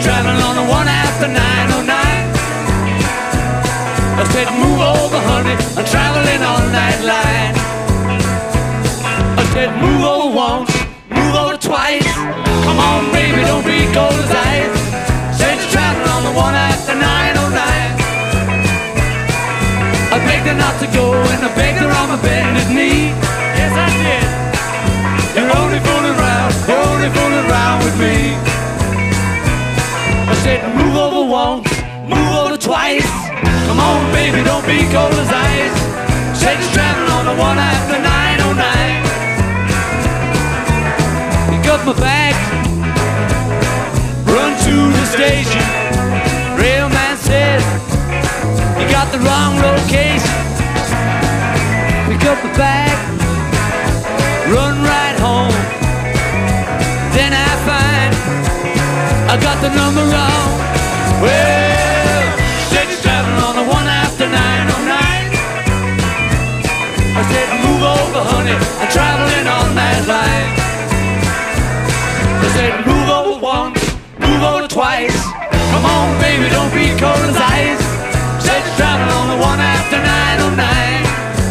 traveling on the one after 909. I said, move over, honey, I'm traveling on that line. I said, move over once, move over twice. Come on, baby, don't be cold as ice. Said you're traveling on the one after 909. I begged her not to go, and I begged her on my bended knee. Yes, I did. You're only fooling around with me. I said, move over once, move over twice. Come on, baby, don't be cold as ice. Said you're traveling on the one after 909. Pick up my bag, run to the station. Railman said, you got the wrong location. Pick up the bag, run right home. Then I find I got the number wrong. Well, said you're traveling on the one after 909. I said, move over, honey, I'm traveling on that line. I said, move over once, move over twice. Come on, baby, don't be cold as ice. Said you're traveling on the one after 909.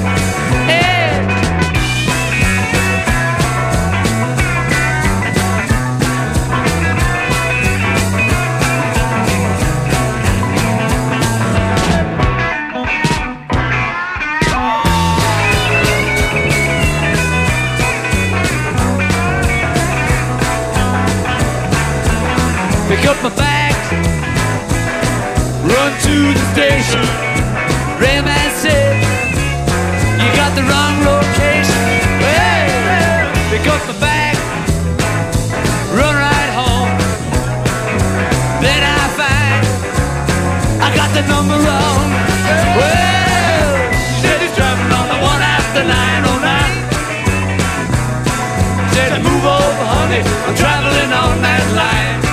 Pick up my bags, run to the station. Railman said, you got the wrong location. Well, pick up my bag, run right home. Then I find I got the number wrong. Well, she said he's driving on the one after 909. Said, move over, honey, I'm traveling on that line.